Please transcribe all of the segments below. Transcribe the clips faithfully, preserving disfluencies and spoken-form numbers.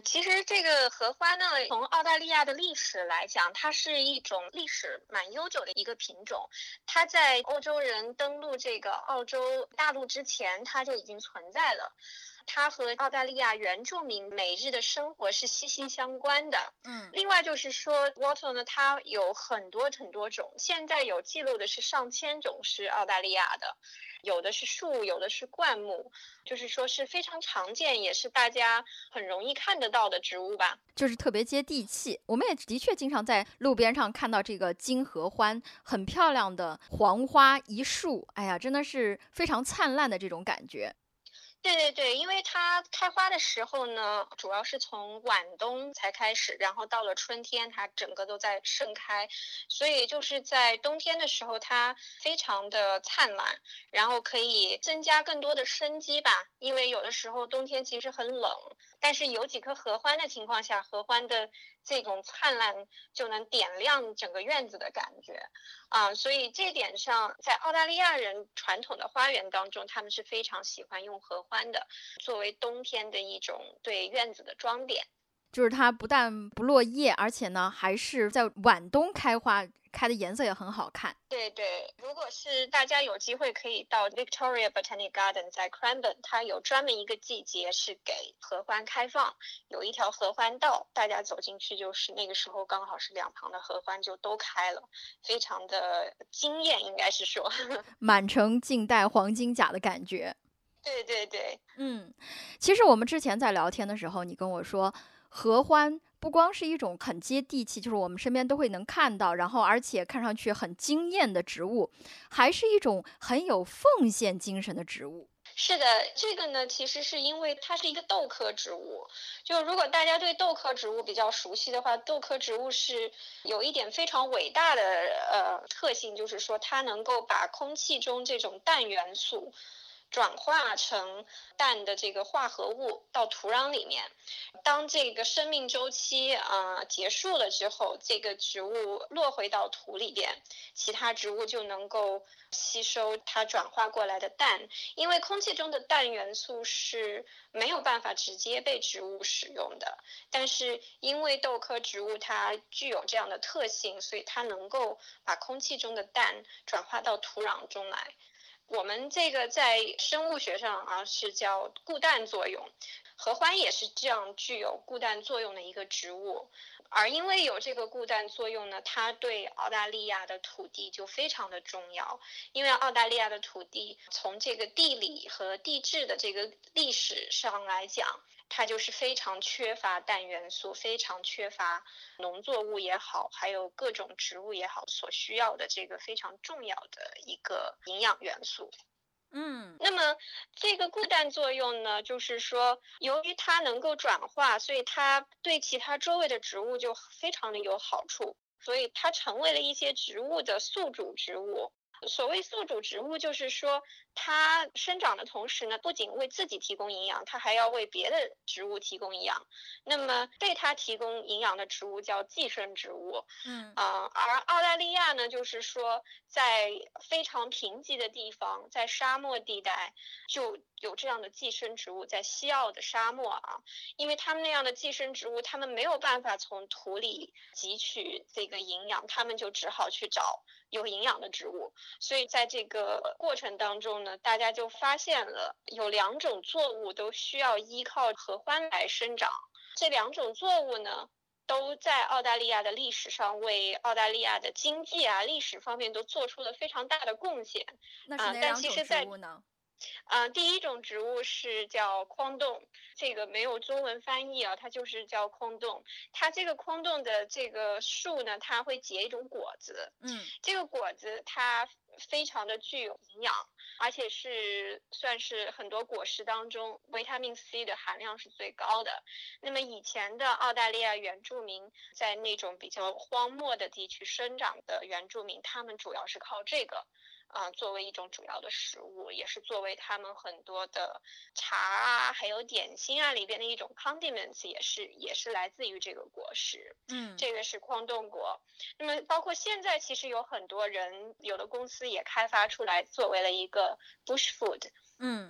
其实这个荷花呢，从澳大利亚的历史来讲，它是一种历史蛮悠久的一个品种。它在欧洲人登陆这个澳洲大陆之前，它就已经存在了。它和澳大利亚原住民每日的生活是息息相关的。 嗯， 另外就是说 wattle 呢，它有很多很多种，现在有记录的是上千种是澳大利亚的，有的是树，有的是灌木，就是说是非常常见，也是大家很容易看得到的植物吧。 就是特别接地气。我们也的确经常在路边上看到这个金合欢，很漂亮的黄花一束，哎呀，真的是非常灿烂的这种感觉。 对对对，因为它开花的时候呢，主要是从晚冬才开始，然后到了春天，它整个都在盛开，所以就是在冬天的时候，它非常的灿烂，然后可以增加更多的生机吧。因为有的时候冬天其实很冷，但是有几棵合欢的情况下，合欢的这种灿烂就能点亮整个院子的感觉。啊，所以这点上，在澳大利亚人传统的花园当中，他们是非常喜欢用合欢的，作为冬天的一种对院子的装点。 就是它不但不落叶，而且呢还是在晚冬开花，开的颜色也很好看。 对对，如果是大家有机会可以到 Victoria Botanic Garden 在 Cranbourne，它有专门一个季节是给合欢开放，有一条合欢道，大家走进去就是那个时候刚好是两旁的合欢就都开了，非常的惊艳，应该是说。 满城尽带黄金甲的感觉。 对对对。 嗯，其实我们之前在聊天的时候，你跟我说，合欢不光是一种很接地气，就是我们身边都会能看到，然后而且看上去很惊艳的植物，还是一种很有奉献精神的植物。 是的，这个呢，其实是因为它是一个豆科植物。就如果大家对豆科植物比较熟悉的话，豆科植物是有一点非常伟大的呃特性，就是说它能够把空气中这种氮元素转化成氮的这个化合物到土壤里面。当这个生命周期啊、呃、结束了之后，这个植物落回到土里边，其他植物就能够吸收它转化过来的氮。因为空气中的氮元素是没有办法直接被植物使用的，但是因为豆科植物它具有这样的特性，所以它能够把空气中的氮转化到土壤中来。我们这个在生物学上啊是叫固氮作用，合欢也是这样具有固氮作用的一个植物。而因为有这个固氮作用呢，它对澳大利亚的土地就非常的重要。因为澳大利亚的土地从这个地理和地质的这个历史上来讲，它就是非常缺乏氮元素，非常缺乏农作物也好，还有各种植物也好所需要的这个非常重要的一个营养元素。 嗯， 那么这个固氮作用呢，就是说由于它能够转化，所以它对其他周围的植物就非常的有好处，所以它成为了一些植物的宿主植物。所谓宿主植物，就是说它生长的同时呢，不仅为自己提供营养，它还要为别的植物提供营养。那么被它提供营养的植物叫寄生植物。 嗯， 啊、呃，而澳大利亚呢，就是说在非常贫瘠的地方，在沙漠地带就有这样的寄生植物，在西澳的沙漠啊，因为他们那样的寄生植物，他们没有办法从土里汲取这个营养，他们就只好去找有营养的植物。所以在这个过程当中呢，大家就发现了有两种作物都需要依靠合欢来生长。这两种作物呢，都在澳大利亚的历史上为澳大利亚的经济啊、历史方面都做出了非常大的贡献。啊、 那是哪但两种植其实在物呢？ 啊、呃第一种植物是叫空洞，这个没有中文翻译啊，它就是叫空洞。它这个空洞的这个树呢，它会结一种果子， 嗯， 这个果子它非常的具有营养，而且是算是很多果实当中维他命 C 的含量是最高的。那么以前的澳大利亚原住民在那种比较荒漠的地区生长的原住民，他们主要是靠这个。啊、呃，作为一种主要的食物，也是作为他们很多的茶啊，还有点心啊里边的一种 condiments， 也是也是来自于这个果实。 嗯， 这个是矿洞果。那么包括现在，其实有很多人，有的公司也开发出来，作为了一个 bush food。 嗯，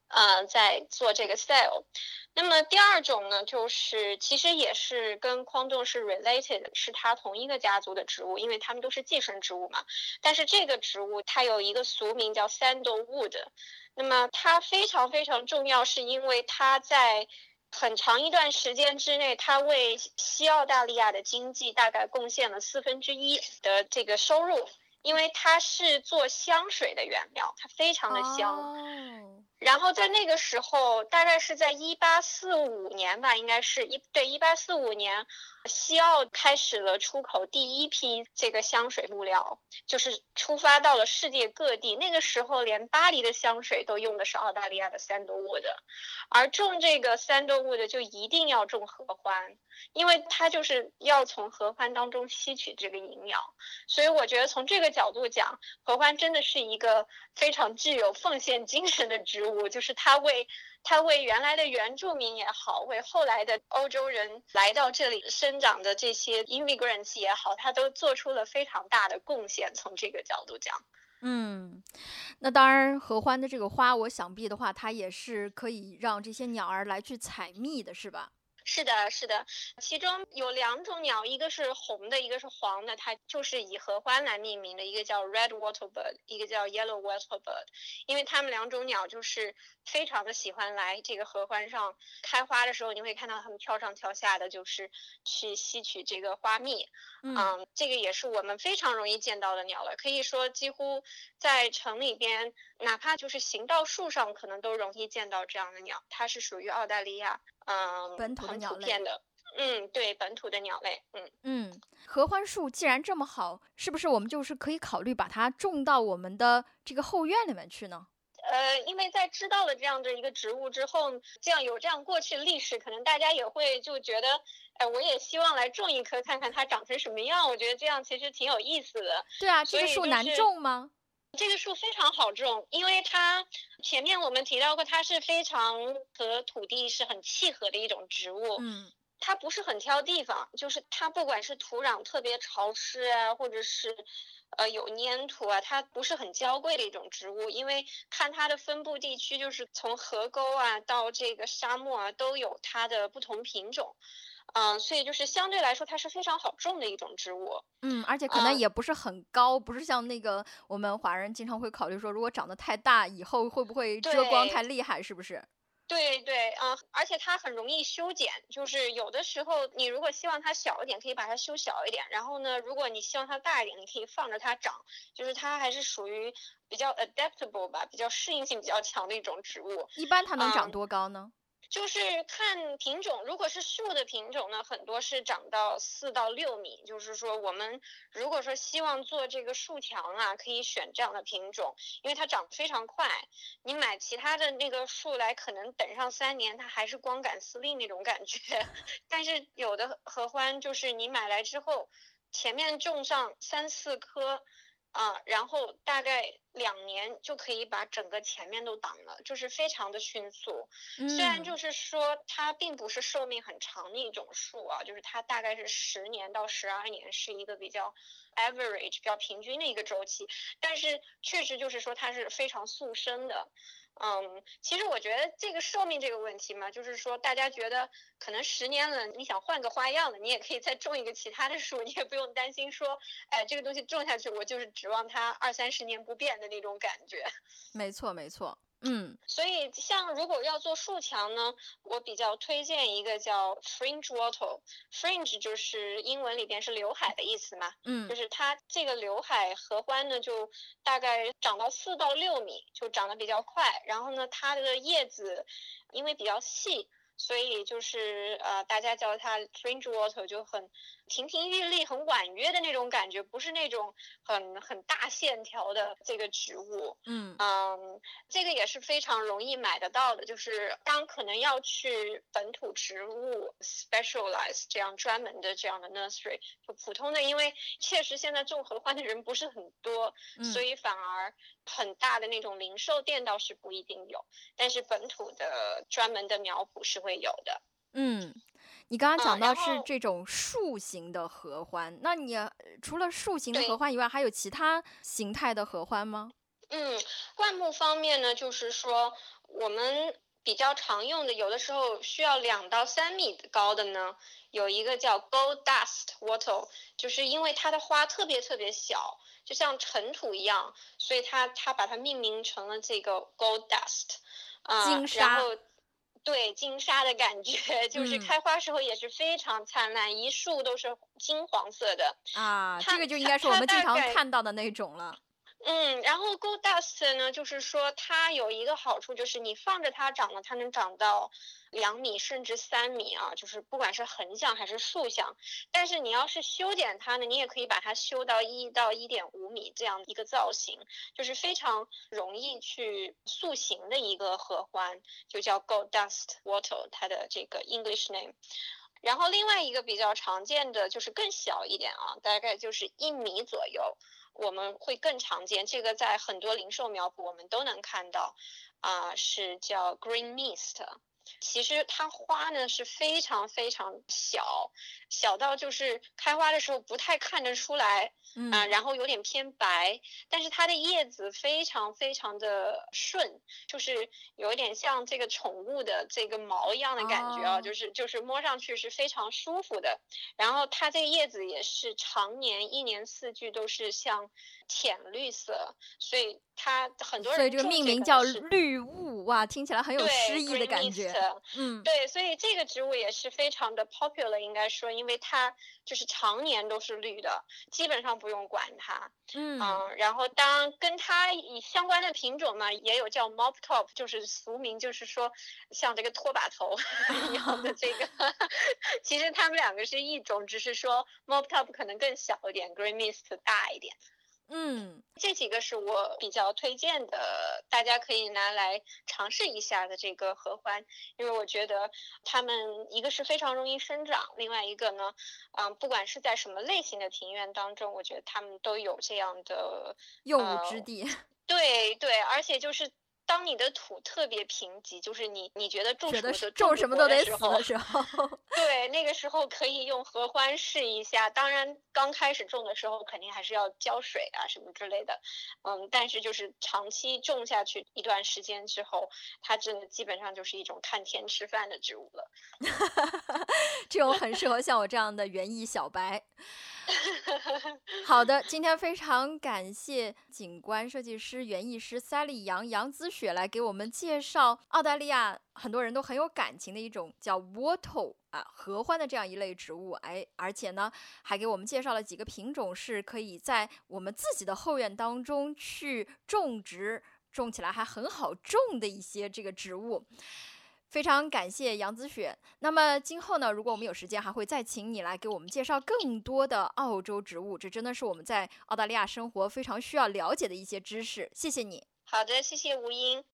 呃，在做这个 sale。那么第二种呢，就是其实也是跟匡仲是 related， 是它同一个家族的植物，因为它们都是寄生植物嘛。但是这个植物它有一个俗名叫 sandalwood， 那么它非常非常重要，是因为它在很长一段时间之内，它为西澳大利亚的经济大概贡献了四分之一的这个收入。因为它是做香水的原料，它非常的香。 哦， 然后在那个时候，大概是在一八四五年吧，应该是一对一八四五年，西澳开始了出口第一批这个香水木料，就是出发到了世界各地。那个时候，连巴黎的香水都用的是澳大利亚的 sandalwood， 而种这个 sandalwood 就一定要种合欢，因为它就是要从合欢当中吸取这个营养。所以我觉得从这个角度讲，合欢真的是一个非常具有奉献精神的植物，就是它为它为原来的原住民也好，为后来的欧洲人来到这里生长的这些 immigrants 也好，它都做出了非常大的贡献。从这个角度讲， 嗯，那当然，合欢的这个花，我想必的话，它也是可以让这些鸟儿来去采蜜的，是吧？ 是的，是的，其中有两种鸟，一个是红的，一个是黄的，它就是以合欢来命名的，一个叫 red waterbird， 一个叫 yellow waterbird， 因为它们两种鸟就是非常的喜欢来这个合欢上开花的时候，你会看到它们跳上跳下的，就是去吸取这个花蜜。 嗯， 嗯，这个也是我们非常容易见到的鸟了，可以说几乎在城里边，哪怕就是行道树上，可能都容易见到这样的鸟。它是属于澳大利亚。嗯， 本土的很鸟类。 普遍的，嗯，对，本土的鸟类，嗯嗯，合欢树既然这么好，是不是我们就是可以考虑把它种到我们的这个后院里面去呢？ 呃，因为在知道了这样的一个植物之后，这样有这样过去的历史，可能大家也会就觉得，哎、我也希望来种一棵，看看它长成什么样。我觉得这样其实挺有意思的。 对啊，这所个树难以就是种吗？ 这个树非常好种，因为它前面我们提到过，它是非常和土地是很契合的一种植物。 嗯， 它不是很挑地方，就是它不管是土壤特别潮湿啊，或者是呃有粘土啊，它不是很娇贵的一种植物，因为看它的分布地区，就是从河沟啊到这个沙漠啊，都有它的不同品种。嗯，所以就是相对来说，它是非常好种的一种植物。 嗯，而且可能嗯， 也不是很高，不是像那个我们华人经常会考虑说，如果长得太大，以后会不会遮光太对， 厉害，是不是？ 对对，嗯，而且它很容易修剪，就是有的时候你如果希望它小一点，可以把它修小一点，然后呢，如果你希望它大一点，你可以放着它长，就是它还是属于比较 adaptable 吧，比较适应性比较强的一种植物。 一般它能长嗯， 多高呢？ 就是看品种，如果是树的品种呢，很多是长到四到六米。就是说，我们如果说希望做这个树墙啊，可以选这样的品种，因为它长得非常快。你买其他的那个树来，可能等上三年，它还是光杆司令那种感觉。但是有的合欢就是你买来之后，前面种上三四棵。啊，然后大概两年就可以把整个前面都挡了，就是非常的迅速。虽然嗯。 就是说它并不是寿命很长的一种树啊，就是它大概是十年到十二年是一个比较 average 比较平均的一个周期，但是确实就是说它是非常速生的。嗯，其实我觉得这个寿命这个问题嘛，就是说大家觉得可能十年了，你想换个花样了，你也可以再种一个其他的树，你也不用担心说，哎，这个东西种下去，我就是指望它二三十年不变的那种感觉。 没错，没错。嗯所以，像如果要做树墙呢，我比较推荐一个叫 fringe wattle。fringe 就是英文里边是刘海的意思嘛， 嗯就是它这个刘海合欢呢，就大概长到四到六米，就长得比较快。然后呢，它的叶子因为比较细，所以就是呃，大家叫它 fringe wattle，就很亭亭玉立、很婉约的那种感觉，不是那种很很大线条的这个植物。 嗯嗯，这个也是非常容易买得到的，就是当可能要去本土植物 specialize 这样专门的这样的 nursery，就普通的，因为确实现在种合欢的人不是很多，所嗯以反而很大的那种零售店倒是不一定有，但是本土的专门的苗圃是会有的。 嗯，你刚刚讲嗯， 到然后是这种树形的合欢，那你呃除了树形的合对， 欢以外，还有其他形态的合欢吗？ 嗯，灌木方面呢，就是说我们比较常用的，有的时候需要两到三米高的呢，有一个叫 Gold Dust Wattle， 就是因为它的花特别特别小，就像尘土一样，所以它它把它命名成了这个 Gold Dust， 啊、呃， 金沙。 然后对金沙的感觉，就是开花时候也是非常灿烂，嗯、一树都是金黄色的啊，这个就应该是我们经常看到的那种了。 嗯，然后 Gold Dust 呢，就是说它有一个好处，就是你放着它长了，它能长到两米甚至三米啊，就是不管是横向还是竖向。但是你要是修剪它呢，你也可以把它修到一到一点五米这样一个造型，就是非常容易去塑形的一个合欢，就叫 Gold Dust Wattle， 它的这个 English name。然后另外一个比较常见的就是更小一点啊，大概就是一米左右。我们会更常见，这个在很多零售苗圃我们都能看到，啊、呃，是叫 Green Mist。其实它花呢是非常非常小，小到就是开花的时候不太看得出来， 嗯、 呃，然后有点偏白，但是它的叶子非常非常的顺，就是有一点像这个宠物的这个毛一样的感觉啊， 哦、 就是就是摸上去是非常舒服的。然后它这个叶子也是常年一年四季都是像浅绿色，所以它很多人所以这个命名叫绿雾，哇，听起来很有诗意的感觉。嗯， 对，所以这个植物也是非常的 popular， 应该说，因为它就是常年都是绿的，基本上不用管它。 嗯， 呃、然后当然跟它以相关的品种嘛，也有叫 mop top， 就是俗名，就是说像这个拖把头一样的这个。其实它们两个是一种，只是说 mop top 可能更小一点， Green Mist 大一点。 嗯， 这几个是我比较推荐的，大家可以拿来尝试一下的这个合欢，因为我觉得它们一个是非常容易生长，另外一个呢，嗯，不管是在什么类型的庭院当中，我觉得它们都有这样的用武之地。 呃、对对，而且就是当你的土特别贫瘠，就是你你觉得种什么都种什么都得死的时候， 对，那个时候可以用合欢试一下。当然，刚开始种的时候肯定还是要浇水啊什么之类的，嗯，但是就是长期种下去一段时间之后，它真的基本上就是一种看天吃饭的植物了。 这种很适合像我这样的园艺小白。好的，今天非常感谢景观设计师、园艺师赛丽杨杨子雪来给我们介绍澳大利亚很多人都很有感情的一种叫 Wattle 啊合欢的这样一类植物，哎，而且呢还给我们介绍了几个品种是可以在我们自己的后院当中去种植，种起来还很好种的一些这个植物。非常感谢杨子雪。那么今后呢，如果我们有时间，还会再请你来给我们介绍更多的澳洲植物，这真的是我们在澳大利亚生活非常需要了解的一些知识。谢谢你。 好的，谢谢吴英。